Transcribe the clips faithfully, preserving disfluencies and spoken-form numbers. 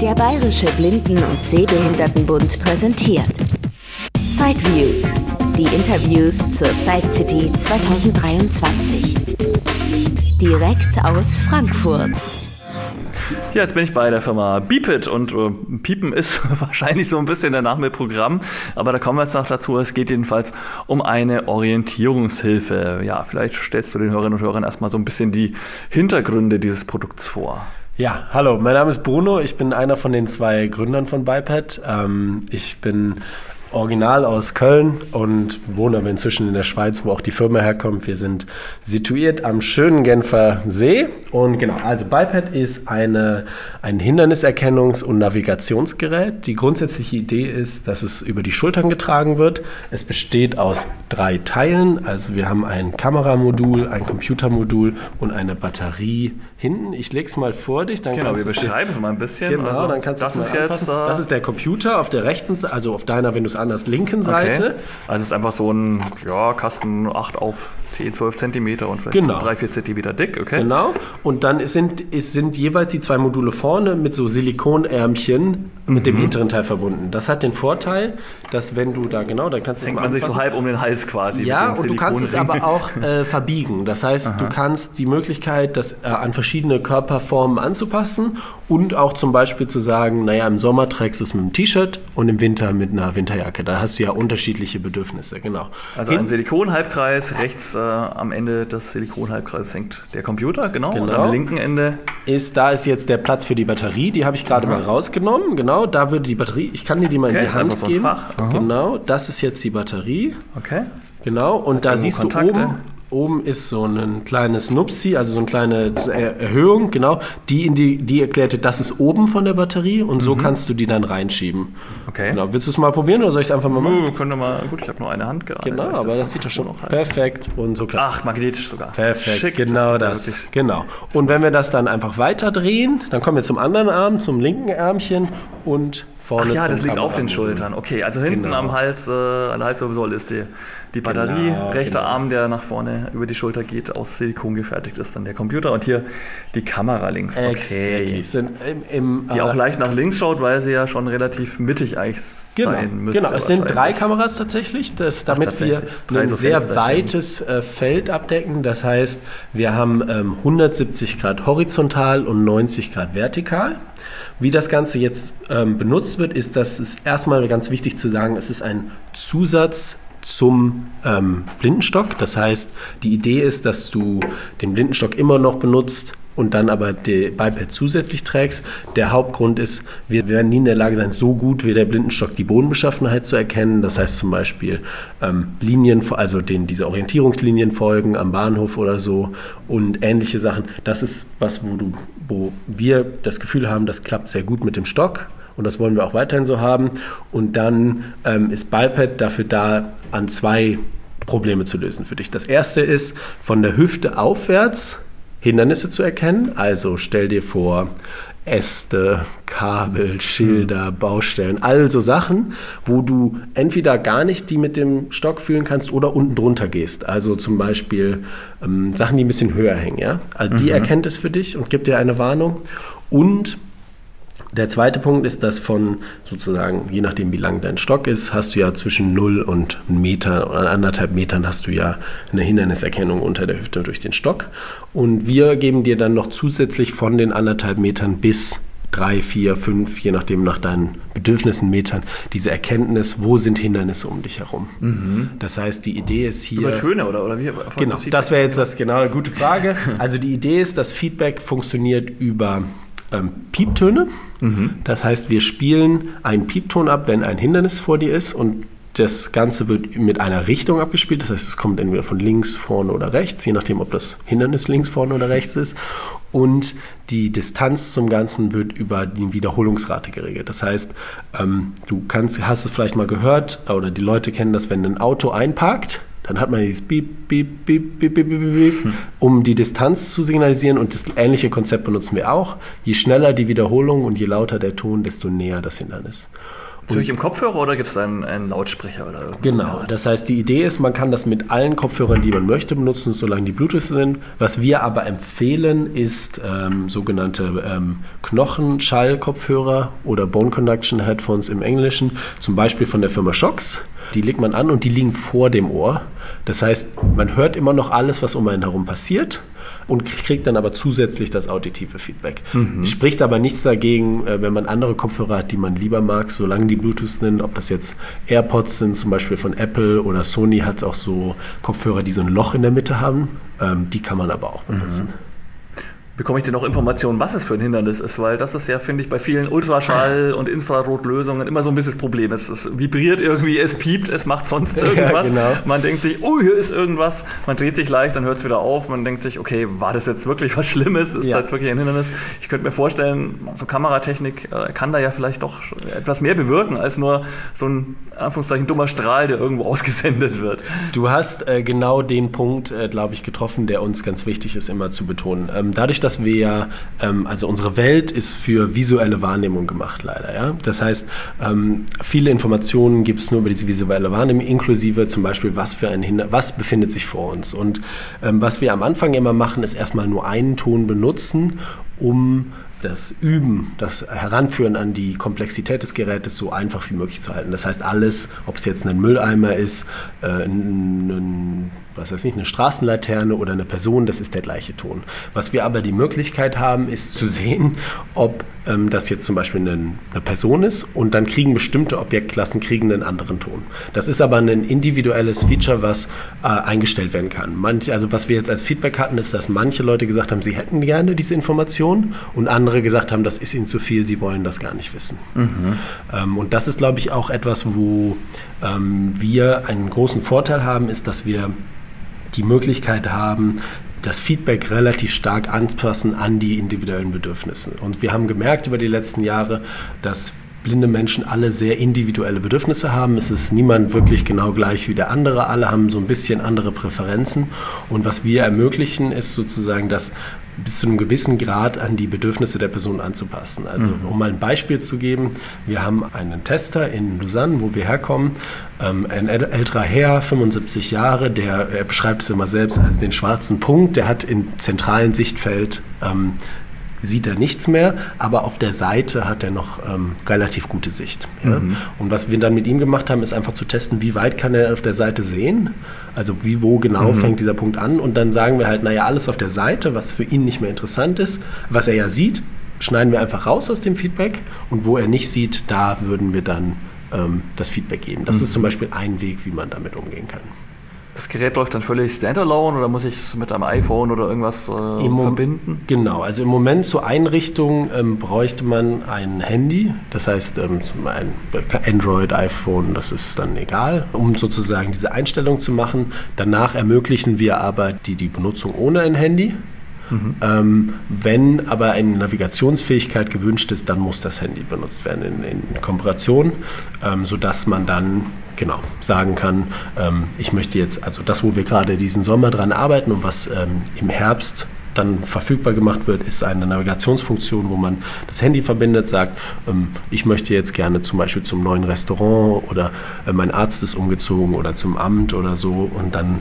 Der Bayerische Blinden- und Sehbehindertenbund präsentiert Sideviews, die Interviews zur Side City zwanzig dreiundzwanzig. Direkt aus Frankfurt. Ja, jetzt bin ich bei der Firma Beepit und äh, Piepen ist wahrscheinlich so ein bisschen der Name Programm, aber da kommen wir jetzt noch dazu. Es geht jedenfalls um eine Orientierungshilfe. Ja, vielleicht stellst du den Hörerinnen und Hörern erstmal so ein bisschen die Hintergründe dieses Produkts vor. Ja, hallo, mein Name ist Bruno, ich bin einer von den zwei Gründern von Biped. Ähm, ich bin original aus Köln und wohne aber inzwischen in der Schweiz, wo auch die Firma herkommt. Wir sind situiert am schönen Genfer See. Und genau, also Biped ist eine, ein Hinderniserkennungs- und Navigationsgerät. Die grundsätzliche Idee ist, dass es über die Schultern getragen wird. Es besteht aus drei Teilen. Also wir haben ein Kameramodul, ein Computermodul und eine Batterie hinten. Ich lege es mal vor dich. Dann genau, wir beschreiben es mal ein bisschen. Genau, also, dann kannst du das es mal ist jetzt, äh, Das ist der Computer auf der rechten Seite, also auf deiner, wenn du es anders, linken Seite. Okay. Also es ist einfach so ein ja, Kasten acht auf zehn, zwölf Zentimeter und vielleicht genau. drei, vier Zentimeter dick. Okay. Genau. Und dann sind, ist, sind jeweils die zwei Module vorne mit so Silikonärmchen mit mhm. dem hinteren Teil verbunden. Das hat den Vorteil, dass wenn du da, genau, dann kannst du es hängt man sich so halb um den Hals quasi. Ja, und du kannst es aber auch äh, verbiegen. Das heißt, Aha. du kannst die Möglichkeit, das äh, an verschiedene Körperformen anzupassen und auch zum Beispiel zu sagen, naja, im Sommer trägst du es mit einem T-Shirt und im Winter mit einer Winterjacke. Da hast du ja unterschiedliche Bedürfnisse, genau. Also Hin- ein Silikonhalbkreis, rechts äh, am Ende des Silikonhalbkreises hängt der Computer, genau, genau. Und am linken Ende ist, da ist jetzt der Platz für die Batterie, die habe ich gerade mal rausgenommen, genau, da würde die Batterie, ich kann dir die mal okay, in die Hand so geben. Fach. Genau, das ist jetzt die Batterie. Okay. Genau, und Hat da siehst Kontakte. du oben, oben ist so ein kleines Nupsi, also so eine kleine Er- Erhöhung, genau, die, in die, die erklärt dir, das ist oben von der Batterie und so mhm. kannst du die dann reinschieben. Okay. Genau, willst du es mal probieren oder soll ich es einfach mal machen? Wir können mal, gut, ich habe nur eine Hand gerade. Genau, aber das, das sieht doch schon perfekt und so klappt. Ach, magnetisch sogar. Perfekt, Schick, genau das. das. Genau. Und wenn wir das dann einfach weiter drehen, dann kommen wir zum anderen Arm, zum linken Ärmchen und vorne Ach ja, zum das liegt auf den Kameramodul. Schultern. Okay, also hinten Genau. am Hals, äh, an der Halswirbelsäule ist die, die Batterie. Genau, Rechter genau. Arm, der nach vorne über die Schulter geht, aus Silikon gefertigt ist, dann der Computer. Und hier die Kamera links. Okay. Exactly. Sind im, im, Die äh, auch leicht nach links schaut, weil sie ja schon relativ mittig eigentlich Genau, sein müsste. genau. Es sind drei Kameras tatsächlich, das, damit Ach, wir drei ein so sehr Fensterchen. weites äh, Feld abdecken. Das heißt, wir haben ähm, hundertsiebzig Grad horizontal und neunzig Grad vertikal. Wie das Ganze jetzt ähm, benutzt wird, ist, dass es erstmal ganz wichtig zu sagen, es ist ein Zusatz zum ähm, Blindenstock. Das heißt, die Idee ist, dass du den Blindenstock immer noch benutzt und dann aber die Biped zusätzlich trägst. Der Hauptgrund ist, wir werden nie in der Lage sein, so gut wie der Blindenstock die Bodenbeschaffenheit zu erkennen. Das heißt zum Beispiel ähm, Linien, also den, diese Orientierungslinien folgen am Bahnhof oder so und ähnliche Sachen. Das ist was, wo, du, wo wir das Gefühl haben, das klappt sehr gut mit dem Stock. Und das wollen wir auch weiterhin so haben. Und dann ähm, ist Biped dafür da, an zwei Probleme zu lösen für dich. Das erste ist, von der Hüfte aufwärts Hindernisse zu erkennen. Also stell dir vor, Äste, Kabel, Schilder, Baustellen, all so Sachen, wo du entweder gar nicht die mit dem Stock fühlen kannst oder unten drunter gehst. Also zum Beispiel ähm, Sachen, die ein bisschen höher hängen. Ja? Also die mhm. erkennt es für dich und gibt dir eine Warnung. Und der zweite Punkt ist, dass von sozusagen, je nachdem wie lang dein Stock ist, hast du ja zwischen null und einen Meter oder anderthalb Metern hast du ja eine Hinderniserkennung unter der Hüfte durch den Stock. Und wir geben dir dann noch zusätzlich von den anderthalb Metern bis drei, vier, fünf, je nachdem nach deinen Bedürfnissen Metern, diese Erkenntnis, wo sind Hindernisse um dich herum. Mhm. Das heißt, die Idee ist hier... Über Töne oder, oder wie? Genau, das, das wäre jetzt das genau eine gute Frage. Also die Idee ist, das Feedback funktioniert über Ähm, Pieptöne. Mhm. Das heißt, wir spielen einen Piepton ab, wenn ein Hindernis vor dir ist und das Ganze wird mit einer Richtung abgespielt. Das heißt, es kommt entweder von links, vorne oder rechts, je nachdem, ob das Hindernis links, vorne oder rechts ist. Und die Distanz zum Ganzen wird über die Wiederholungsrate geregelt. Das heißt, ähm, du kannst, hast es vielleicht mal gehört oder die Leute kennen das, wenn ein Auto einparkt, dann hat man dieses Piep, Piep, Piep, Piep, Piep, Piep, Piep, hm. um die Distanz zu signalisieren. Und das ähnliche Konzept benutzen wir auch. Je schneller die Wiederholung und je lauter der Ton, desto näher das Hindernis. Höre ich im Kopfhörer oder gibt es einen, einen Lautsprecher oder irgendwas? Genau, das heißt, die Idee ist, man kann das mit allen Kopfhörern, die man möchte, benutzen, solange die Bluetooth sind. Was wir aber empfehlen, ist ähm, sogenannte ähm, Knochenschall-Kopfhörer oder Bone Conduction Headphones im Englischen, zum Beispiel von der Firma Shox. Die legt man an und die liegen vor dem Ohr. Das heißt, man hört immer noch alles, was um einen herum passiert und kriegt dann aber zusätzlich das auditive Feedback. Mhm. Es spricht aber nichts dagegen, wenn man andere Kopfhörer hat, die man lieber mag, solange die Bluetooth sind, ob das jetzt AirPods sind, zum Beispiel von Apple, oder Sony hat auch so Kopfhörer, die so ein Loch in der Mitte haben. Ähm, die kann man aber auch benutzen. Mhm. Bekomme ich denn noch Informationen, was es für ein Hindernis ist? Weil das ist ja, finde ich, bei vielen Ultraschall- und Infrarotlösungen immer so ein bisschen das Problem. Es, es vibriert irgendwie, es piept, es macht sonst irgendwas. Ja, genau. Man denkt sich, oh, hier ist irgendwas. Man dreht sich leicht, dann hört es wieder auf. Man denkt sich, okay, war das jetzt wirklich was Schlimmes? Ist ja. das wirklich ein Hindernis? Ich könnte mir vorstellen, so Kameratechnik äh, kann da ja vielleicht doch etwas mehr bewirken, als nur so ein, Anführungszeichen, dummer Strahl, der irgendwo ausgesendet wird. Du hast äh, genau den Punkt, äh, glaube ich, getroffen, der uns ganz wichtig ist, immer zu betonen. Ähm, dadurch, dass wir ja, ähm, also unsere Welt ist für visuelle Wahrnehmung gemacht, leider. Ja? Das heißt, ähm, viele Informationen gibt es nur über diese visuelle Wahrnehmung, inklusive zum Beispiel, was für ein Hinder- was befindet sich vor uns. Und ähm, was wir am Anfang immer machen, ist erstmal nur einen Ton benutzen, um das Üben, das Heranführen an die Komplexität des Gerätes so einfach wie möglich zu halten. Das heißt, alles, ob es jetzt ein Mülleimer ist, äh, ein, ein, was weiß ich, eine Straßenlaterne oder eine Person, das ist der gleiche Ton. Was wir aber die Möglichkeit haben, ist zu sehen, ob ähm, das jetzt zum Beispiel eine, eine Person ist, und dann kriegen bestimmte Objektklassen kriegen einen anderen Ton. Das ist aber ein individuelles Feature, was äh, eingestellt werden kann. Manch, also was wir jetzt als Feedback hatten, ist, dass manche Leute gesagt haben, sie hätten gerne diese Information, und andere gesagt haben, das ist ihnen zu viel, sie wollen das gar nicht wissen. Mhm. Ähm, und das ist, glaube ich, auch etwas, wo ähm, wir einen großen Vorteil haben, ist, dass wir die Möglichkeit haben, das Feedback relativ stark anzupassen an die individuellen Bedürfnisse. Und wir haben gemerkt über die letzten Jahre, dass blinde Menschen alle sehr individuelle Bedürfnisse haben. Es ist niemand wirklich genau gleich wie der andere. Alle haben so ein bisschen andere Präferenzen. Und was wir ermöglichen, ist sozusagen, dass bis zu einem gewissen Grad an die Bedürfnisse der Person anzupassen. Also mhm. um mal ein Beispiel zu geben, wir haben einen Tester in Lausanne, wo wir herkommen, ähm, ein älterer Herr, fünfundsiebzig Jahre, der, er beschreibt es immer selbst als den schwarzen Punkt, der hat im zentralen Sichtfeld ähm, sieht er nichts mehr, aber auf der Seite hat er noch ähm, relativ gute Sicht. Ja? Mhm. Und was wir dann mit ihm gemacht haben, ist einfach zu testen, wie weit kann er auf der Seite sehen, also wie, wo genau mhm. fängt dieser Punkt an, und dann sagen wir halt, naja, alles auf der Seite, was für ihn nicht mehr interessant ist, was er ja sieht, schneiden wir einfach raus aus dem Feedback, und wo er nicht sieht, da würden wir dann ähm, das Feedback geben. Das mhm. ist zum Beispiel ein Weg, wie man damit umgehen kann. Das Gerät läuft dann völlig standalone oder muss ich es mit einem iPhone oder irgendwas äh, Im verbinden? Genau, also im Moment zur Einrichtung ähm, bräuchte man ein Handy, das heißt ähm, ein Android, iPhone, das ist dann egal, um sozusagen diese Einstellung zu machen. Danach ermöglichen wir aber die, die Benutzung ohne ein Handy. Mhm. Ähm, wenn aber eine Navigationsfähigkeit gewünscht ist, dann muss das Handy benutzt werden in, in Kooperation, ähm, sodass man dann genau sagen kann, ähm, ich möchte jetzt, also das, wo wir gerade diesen Sommer dran arbeiten und was ähm, im Herbst dann verfügbar gemacht wird, ist eine Navigationsfunktion, wo man das Handy verbindet, sagt, ähm, ich möchte jetzt gerne zum Beispiel zum neuen Restaurant oder äh, mein Arzt ist umgezogen oder zum Amt oder so, und dann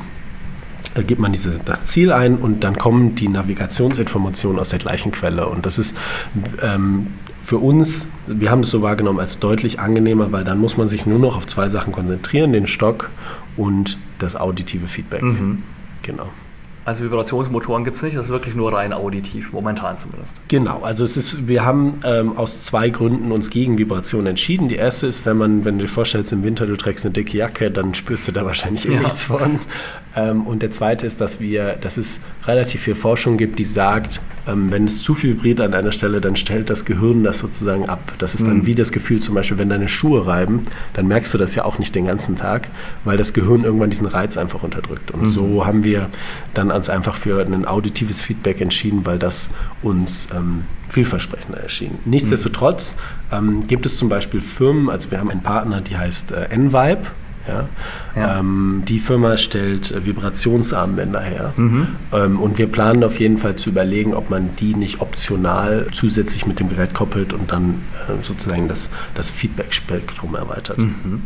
Da gibt man diese, das Ziel ein, und dann kommen die Navigationsinformationen aus der gleichen Quelle. Und das ist ähm, für uns, wir haben das so wahrgenommen, als deutlich angenehmer, weil dann muss man sich nur noch auf zwei Sachen konzentrieren, den Stock und das auditive Feedback. Mhm. Genau. Also Vibrationsmotoren gibt es nicht, das ist wirklich nur rein auditiv, momentan zumindest. Genau, also es ist, wir haben ähm, aus zwei Gründen uns gegen Vibration entschieden. Die erste ist, wenn man, wenn du dir vorstellst, im Winter, du trägst eine dicke Jacke, dann spürst du da wahrscheinlich eh ja. nichts von. Ähm, und der zweite ist, dass wir, dass es relativ viel Forschung gibt, die sagt, ähm, wenn es zu viel vibriert an einer Stelle, dann stellt das Gehirn das sozusagen ab. Das ist dann mhm. wie das Gefühl, zum Beispiel, wenn deine Schuhe reiben, dann merkst du das ja auch nicht den ganzen Tag, weil das Gehirn irgendwann diesen Reiz einfach unterdrückt. Und mhm. so haben wir dann uns einfach für ein auditives Feedback entschieden, weil das uns ähm, vielversprechender erschien. Nichtsdestotrotz ähm, gibt es zum Beispiel Firmen, also wir haben einen Partner, die heißt äh, N-Vibe. Ja? Ja. Ähm, die Firma stellt äh, Vibrationsarmbänder her. Mhm. Ähm, und wir planen auf jeden Fall zu überlegen, ob man die nicht optional zusätzlich mit dem Gerät koppelt und dann äh, sozusagen das, das Feedback-Spektrum erweitert. Mhm.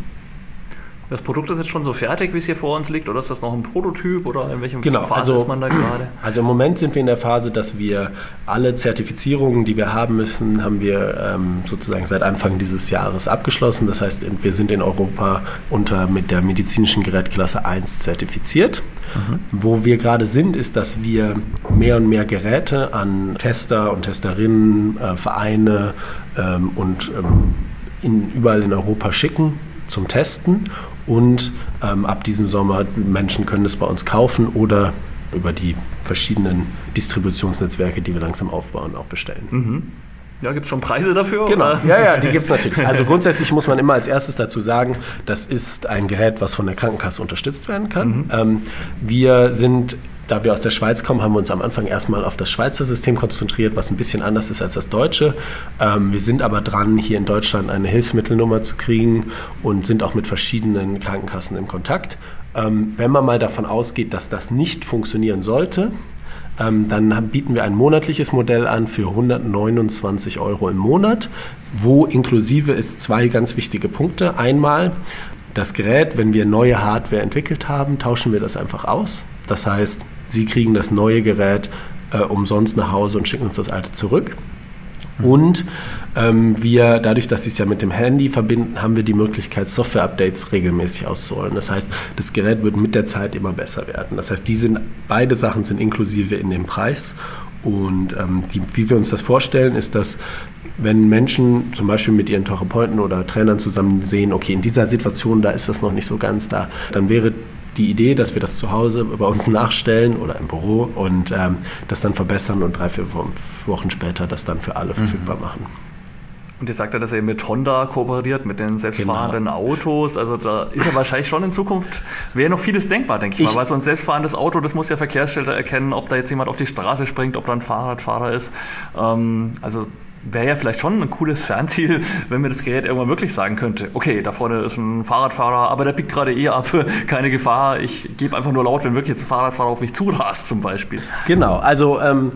Das Produkt ist jetzt schon so fertig, wie es hier vor uns liegt, oder ist das noch ein Prototyp oder in welchem Genau, Phase also, ist man da gerade? Also im Moment sind wir in der Phase, dass wir alle Zertifizierungen, die wir haben müssen, haben wir ähm, sozusagen seit Anfang dieses Jahres abgeschlossen. Das heißt, wir sind in Europa unter mit der medizinischen Gerätklasse eins zertifiziert. Mhm. Wo wir gerade sind, ist, dass wir mehr und mehr Geräte an Tester und Testerinnen, äh, Vereine ähm, und ähm, in, überall in Europa schicken zum Testen. Und ähm, ab diesem Sommer, Menschen können es bei uns kaufen oder über die verschiedenen Distributionsnetzwerke, die wir langsam aufbauen, auch bestellen. Mhm. Ja, gibt es schon Preise dafür? Genau, oder? ja, ja, die gibt es natürlich. Also grundsätzlich muss man immer als erstes dazu sagen, das ist ein Gerät, was von der Krankenkasse unterstützt werden kann. Mhm. Ähm, wir sind... Da wir aus der Schweiz kommen, haben wir uns am Anfang erstmal auf das Schweizer System konzentriert, was ein bisschen anders ist als das deutsche. Ähm, wir sind aber dran, hier in Deutschland eine Hilfsmittelnummer zu kriegen und sind auch mit verschiedenen Krankenkassen im Kontakt. Ähm, wenn man mal davon ausgeht, dass das nicht funktionieren sollte, ähm, dann haben, bieten wir ein monatliches Modell an für hundertneunundzwanzig Euro im Monat, wo inklusive ist zwei ganz wichtige Punkte. Einmal das Gerät, wenn wir neue Hardware entwickelt haben, tauschen wir das einfach aus. Das heißt, Sie kriegen das neue Gerät äh, umsonst nach Hause und schicken uns das alte zurück. Mhm. Und ähm, wir, dadurch, dass Sie es ja mit dem Handy verbinden, haben wir die Möglichkeit, Software-Updates regelmäßig auszuholen. Das heißt, das Gerät wird mit der Zeit immer besser werden. Das heißt, die sind, beide Sachen sind inklusive in dem Preis. Und ähm, die, wie wir uns das vorstellen, ist, dass wenn Menschen zum Beispiel mit ihren Therapeuten oder Trainern zusammen sehen, okay, in dieser Situation, da ist das noch nicht so ganz da, dann wäre die Idee, dass wir das zu Hause bei uns nachstellen oder im Büro und ähm, das dann verbessern und drei, vier Wochen später das dann für alle verfügbar mhm. machen. Und ihr sagt ja, dass ihr mit Honda kooperiert, mit den selbstfahrenden genau. Autos. Also da ist ja wahrscheinlich schon in Zukunft, wäre noch vieles denkbar, denke ich, ich mal. Weil so ein selbstfahrendes Auto, das muss ja Verkehrsschilder erkennen, ob da jetzt jemand auf die Straße springt, ob da ein Fahrradfahrer ist. Ähm, also wäre ja vielleicht schon ein cooles Fernziel, wenn mir das Gerät irgendwann wirklich sagen könnte, okay, da vorne ist ein Fahrradfahrer, aber der biegt gerade eh ab, keine Gefahr, ich gebe einfach nur laut, wenn wirklich jetzt ein Fahrradfahrer auf mich zurast zum Beispiel. Genau, also ähm,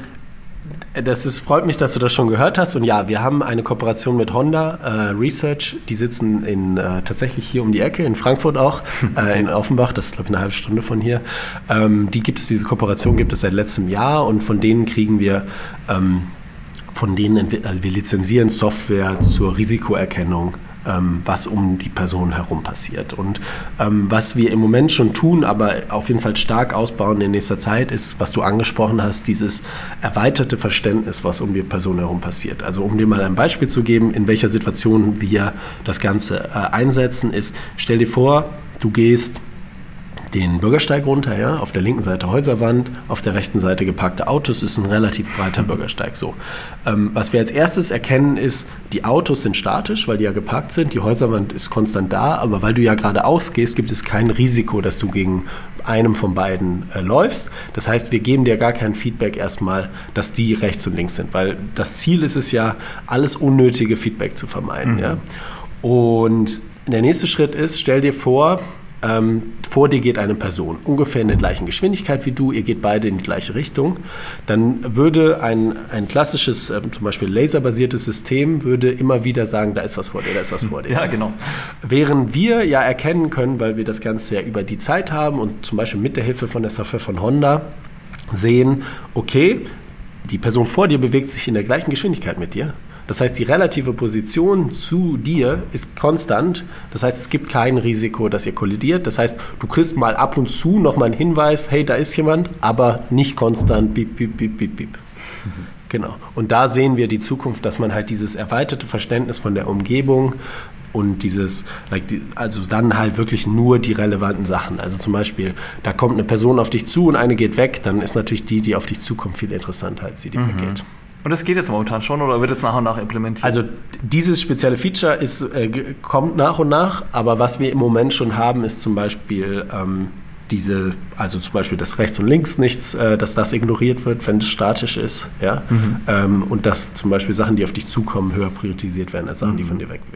das ist, freut mich, dass du das schon gehört hast und ja, wir haben eine Kooperation mit Honda äh, Research, die sitzen in, äh, tatsächlich hier um die Ecke, in Frankfurt auch, äh, in Offenbach, das ist glaube ich eine halbe Stunde von hier. Ähm, die gibt es, diese Kooperation gibt es seit letztem Jahr und von denen kriegen wir ähm, Von denen also wir lizenzieren Software zur Risikoerkennung, ähm, was um die Person herum passiert. Und ähm, was wir im Moment schon tun, aber auf jeden Fall stark ausbauen in nächster Zeit, ist, was du angesprochen hast, dieses erweiterte Verständnis, was um die Person herum passiert. Also um dir mal ein Beispiel zu geben, in welcher Situation wir das Ganze äh, einsetzen, ist, stell dir vor, du gehst den Bürgersteig runter, ja, auf der linken Seite Häuserwand, auf der rechten Seite geparkte Autos, ist ein relativ breiter Bürgersteig. So. Ähm, was wir als erstes erkennen ist, die Autos sind statisch, weil die ja geparkt sind, die Häuserwand ist konstant da, aber weil du ja geradeaus gehst, gibt es kein Risiko, dass du gegen einem von beiden äh, läufst. Das heißt, wir geben dir gar kein Feedback erstmal, dass die rechts und links sind, weil das Ziel ist es ja, alles unnötige Feedback zu vermeiden. Mhm. Ja. Und der nächste Schritt ist, stell dir vor, Ähm, vor dir geht eine Person, ungefähr in der gleichen Geschwindigkeit wie du, ihr geht beide in die gleiche Richtung, dann würde ein, ein klassisches, ähm, zum Beispiel laserbasiertes System, würde immer wieder sagen, da ist was vor dir, da ist was vor dir. Ja, genau. Während wir ja erkennen können, weil wir das Ganze ja über die Zeit haben und zum Beispiel mit der Hilfe von der Software von Honda sehen, okay, die Person vor dir bewegt sich in der gleichen Geschwindigkeit mit dir. Das heißt, die relative Position zu dir ist konstant. Das heißt, es gibt kein Risiko, dass ihr kollidiert. Das heißt, du kriegst mal ab und zu nochmal einen Hinweis, hey, da ist jemand, aber nicht konstant, piep, piep, piep, piep, piep. Mhm. Genau. Und da sehen wir die Zukunft, dass man halt dieses erweiterte Verständnis von der Umgebung und dieses, also dann halt wirklich nur die relevanten Sachen. Also zum Beispiel, da kommt eine Person auf dich zu und eine geht weg, dann ist natürlich die, die auf dich zukommt, viel interessanter als die, die mhm. weggeht. Und das geht jetzt momentan schon oder wird jetzt nach und nach implementiert? Also dieses spezielle Feature ist, äh, kommt nach und nach, aber was wir im Moment schon haben, ist zum Beispiel ähm, diese, also zum Beispiel das rechts und links nichts, äh, dass das ignoriert wird, wenn es statisch ist, ja, mhm. ähm, und dass zum Beispiel Sachen, die auf dich zukommen, höher priorisiert werden als Sachen, mhm. die von dir wegbewegen.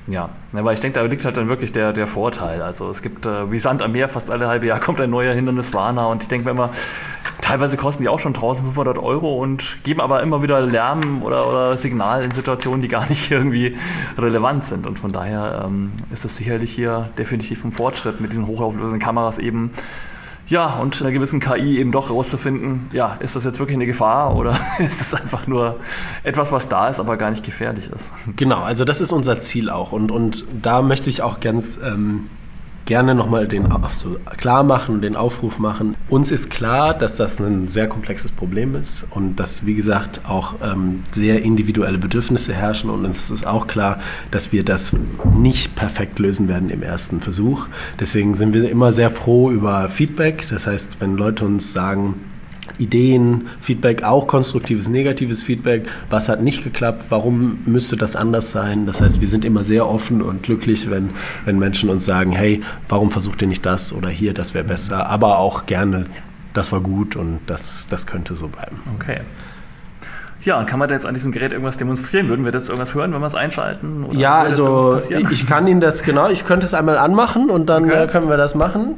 Ja, aber ich denke, da liegt halt dann wirklich der, der Vorteil. Also es gibt äh, wie Sand am Meer, fast alle halbe Jahr kommt ein neuer Hinderniswarner und ich denke, wenn man teilweise kosten die auch schon eintausendfünfhundert Euro und geben aber immer wieder Lärm oder, oder Signal in Situationen, die gar nicht irgendwie relevant sind. Und von daher ähm, ist das sicherlich hier definitiv ein Fortschritt mit diesen hochauflösenden Kameras eben. Ja, und einer gewissen K I eben doch rauszufinden, ja, ist das jetzt wirklich eine Gefahr oder ist das einfach nur etwas, was da ist, aber gar nicht gefährlich ist? Genau, also das ist unser Ziel auch. Und, und da möchte ich auch ganz ähm, gerne nochmal den so klar machen und den Aufruf machen. Uns ist klar, dass das ein sehr komplexes Problem ist und dass, wie gesagt, auch ähm, sehr individuelle Bedürfnisse herrschen. Und uns ist auch klar, dass wir das nicht perfekt lösen werden im ersten Versuch. Deswegen sind wir immer sehr froh über Feedback. Das heißt, wenn Leute uns sagen, Ideen, Feedback, auch konstruktives, negatives Feedback. Was hat nicht geklappt? Warum müsste das anders sein? Das heißt, wir sind immer sehr offen und glücklich, wenn, wenn Menschen uns sagen, hey, warum versucht ihr nicht das oder hier, das wäre besser. Aber auch gerne, das war gut und das, das könnte so bleiben. Okay. Ja, und kann man da jetzt an diesem Gerät irgendwas demonstrieren? Würden wir jetzt irgendwas hören, wenn wir es einschalten? Oder ja, also ich kann Ihnen das, genau, ich könnte es einmal anmachen und dann okay. können wir das machen.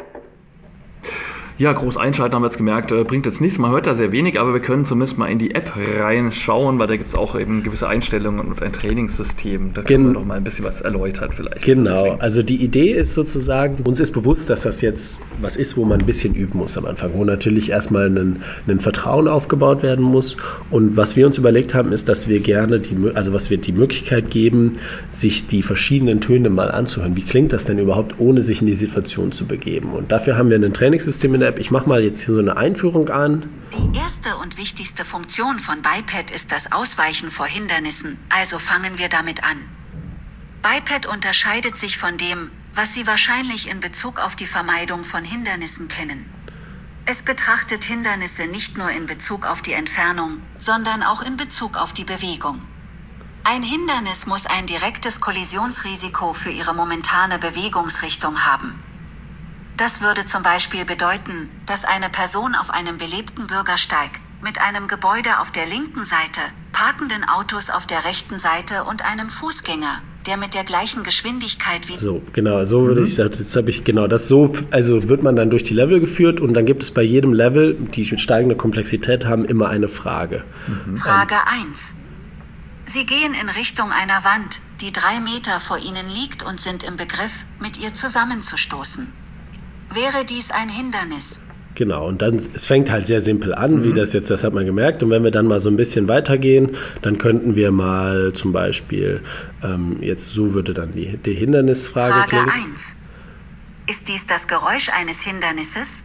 Ja, groß einschalten haben wir jetzt gemerkt, äh, bringt jetzt nichts. Man hört da sehr wenig, aber wir können zumindest mal in die App reinschauen, weil da gibt es auch eben gewisse Einstellungen und ein Trainingssystem. Da können Gen- wir noch mal ein bisschen was erläutern vielleicht. Genau, also die Idee ist sozusagen, uns ist bewusst, dass das jetzt was ist, wo man ein bisschen üben muss am Anfang, wo natürlich erstmal ein, ein Vertrauen aufgebaut werden muss. Und was wir uns überlegt haben, ist, dass wir gerne, die, also was wir die Möglichkeit geben, sich die verschiedenen Töne mal anzuhören. Wie klingt das denn überhaupt, ohne sich in die Situation zu begeben? Und dafür haben wir ein Trainingssystem in der App. Ich mache mal jetzt hier so eine Einführung an. Die erste und wichtigste Funktion von Biped ist das Ausweichen vor Hindernissen, also fangen wir damit an. Biped unterscheidet sich von dem, was Sie wahrscheinlich in Bezug auf die Vermeidung von Hindernissen kennen. Es betrachtet Hindernisse nicht nur in Bezug auf die Entfernung, sondern auch in Bezug auf die Bewegung. Ein Hindernis muss ein direktes Kollisionsrisiko für Ihre momentane Bewegungsrichtung haben. Das würde zum Beispiel bedeuten, dass eine Person auf einem belebten Bürgersteig mit einem Gebäude auf der linken Seite, parkenden Autos auf der rechten Seite und einem Fußgänger, der mit der gleichen Geschwindigkeit wie... So, genau, so würde mhm. ich sagen, jetzt habe ich, genau, das so, also wird man dann durch die Level geführt und dann gibt es bei jedem Level, die steigende Komplexität haben, immer eine Frage. Mhm. Frage eins. Sie gehen in Richtung einer Wand, die drei Meter vor Ihnen liegt und sind im Begriff, mit ihr zusammenzustoßen. Wäre dies ein Hindernis? Genau, und dann, es fängt halt sehr simpel an, mhm. wie das jetzt, das hat man gemerkt. Und wenn wir dann mal so ein bisschen weitergehen, dann könnten wir mal zum Beispiel, ähm, jetzt so würde dann die, die Hindernisfrage Frage klingen. eins. Ist dies das Geräusch eines Hindernisses?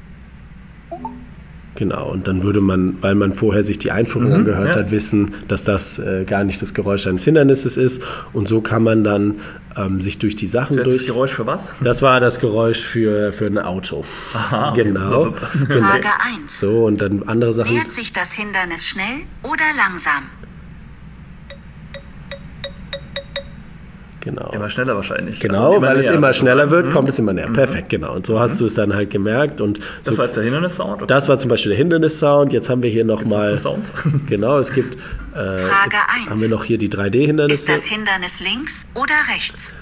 Genau, und dann würde man, weil man vorher sich die Einführung mhm, angehört ja. hat, wissen, dass das äh, gar nicht das Geräusch eines Hindernisses ist. Und so kann man dann ähm, sich durch die Sachen das durch... Das Geräusch für was? Das war das Geräusch für, für ein Auto. Aha. Genau. Frage eins. So, und dann andere Sachen... Nähert sich das Hindernis schnell oder langsam? Genau. Immer schneller wahrscheinlich. Genau, also weil näher, es immer schneller wird, mhm. kommt es immer näher. Mhm. Perfekt, genau. Und so hast du es dann halt gemerkt. Und das so, war jetzt der Hindernissound? Okay. Das war zum Beispiel der Hindernissound. Jetzt haben wir hier nochmal... Genau, es gibt... Äh, Frage eins. Haben wir noch hier die drei D-Hindernisse. Ist das Hindernis links oder rechts?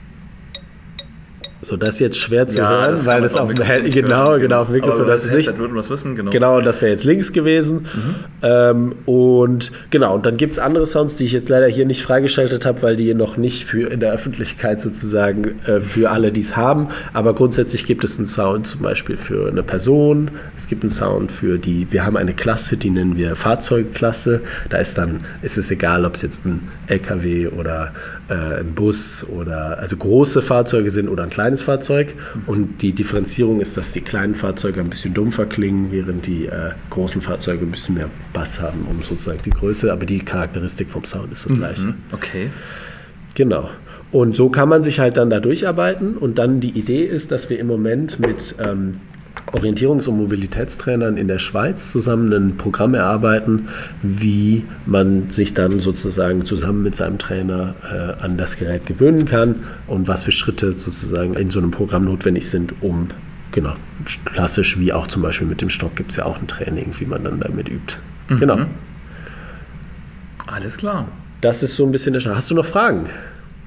So, das ist jetzt schwer zu ja, hören, das weil das auf dem Handy, genau, genau, auf dem Mikrofon, das ist nicht, würde man das wissen, genau. Genau, das wäre jetzt links gewesen. Mhm. Ähm, und genau, und dann gibt es andere Sounds, die ich jetzt leider hier nicht freigeschaltet habe, weil die noch nicht für in der Öffentlichkeit sozusagen äh, für alle, die es haben. Aber grundsätzlich gibt es einen Sound zum Beispiel für eine Person. Es gibt einen Sound für die, wir haben eine Klasse, die nennen wir Fahrzeugklasse. Da ist dann, ist es egal, ob es jetzt ein L K W oder äh, ein Bus oder, also große Fahrzeuge sind oder ein kleines Fahrzeug. Und die Differenzierung ist, dass die kleinen Fahrzeuge ein bisschen dumpfer klingen, während die äh, großen Fahrzeuge ein bisschen mehr Bass haben, um sozusagen die Größe. Aber die Charakteristik vom Sound ist das gleiche. Mhm. Okay. Genau. Und so kann man sich halt dann da durcharbeiten. Und dann die Idee ist, dass wir im Moment mit ähm, Orientierungs- und Mobilitätstrainern in der Schweiz zusammen ein Programm erarbeiten, wie man sich dann sozusagen zusammen mit seinem Trainer äh, an das Gerät gewöhnen kann und was für Schritte sozusagen in so einem Programm notwendig sind, um, genau, klassisch wie auch zum Beispiel mit dem Stock gibt es ja auch ein Training, wie man dann damit übt. Mhm. Genau. Alles klar. Das ist so ein bisschen der Schritt. Hast du noch Fragen?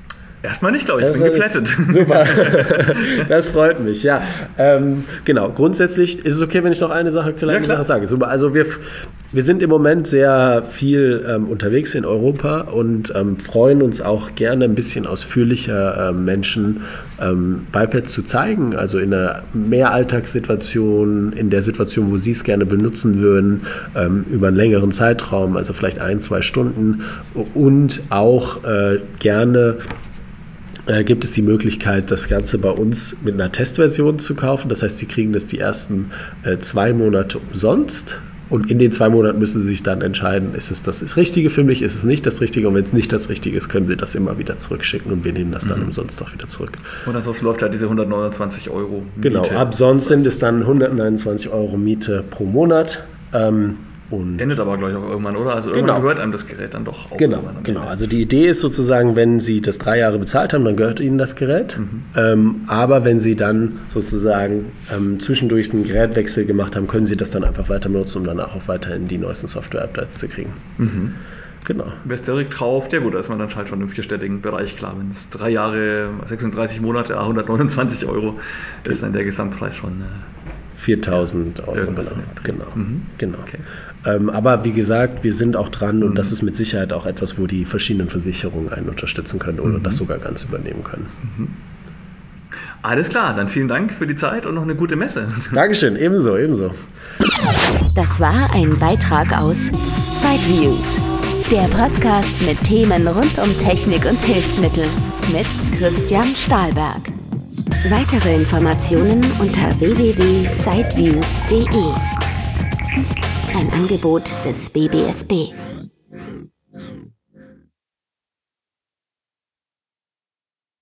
Erstmal nicht, glaube ich. Ich Das bin ist- geplättet. Super, das freut mich, ja. Ähm, genau, grundsätzlich ist es okay, wenn ich noch eine Sache, kleine Ja, klar. Sache sage. Super, also wir, wir sind im Moment sehr viel ähm, unterwegs in Europa und ähm, freuen uns auch gerne ein bisschen ausführlicher ähm, Menschen ähm, Biped zu zeigen, also in einer Mehralltagssituation, in der Situation, wo sie es gerne benutzen würden, ähm, über einen längeren Zeitraum, also vielleicht ein, zwei Stunden und auch äh, gerne äh, gibt es die Möglichkeit, das Ganze bei uns mit einer Testversion zu kaufen. Das heißt, Sie kriegen das die ersten äh, zwei Monate umsonst. Und in den zwei Monaten müssen Sie sich dann entscheiden, ist es das, das Richtige für mich, ist es nicht das Richtige. Und wenn es nicht das Richtige ist, können Sie das immer wieder zurückschicken und wir nehmen das dann umsonst auch wieder zurück. Und ansonsten läuft halt diese hundertneunundzwanzig Euro Genau, Miete. ab sonst sind es dann hundertneunundzwanzig Euro Miete pro Monat. Ähm, und Endet aber, glaube ich, auch irgendwann, oder? Also irgendwann Genau. gehört einem das Gerät dann doch auch. Genau, irgendwann am genau. Ende. Also die Idee ist sozusagen, wenn Sie das drei Jahre bezahlt haben, dann gehört Ihnen das Gerät. Mhm. Ähm, aber wenn Sie dann sozusagen ähm, zwischendurch einen Gerätwechsel gemacht haben, können Sie das dann einfach weiter benutzen, um danach auch weiterhin die neuesten Software-Updates zu kriegen. Mhm. Genau. Wer es direkt kauft, ja gut, da ist man dann halt schon im vierstelligen Bereich, klar. Wenn es drei Jahre, sechsunddreißig Monate, hundertneunundzwanzig Euro, ist dann der Gesamtpreis schon. Äh, viertausend Euro. Irgendwas Genau. in dem Dreh. genau. Mhm. genau. Okay. Ähm, aber wie gesagt, wir sind auch dran und Mhm. das ist mit Sicherheit auch etwas, wo die verschiedenen Versicherungen einen unterstützen können oder Mhm. das sogar ganz übernehmen können. Alles klar, dann vielen Dank für die Zeit und noch eine gute Messe. Dankeschön, ebenso, ebenso. Das war ein Beitrag aus Sideviews, der Podcast mit Themen rund um Technik und Hilfsmittel mit Christian Stahlberg. Weitere Informationen unter w w w punkt sideviews punkt d e. Ein Angebot des B B S B.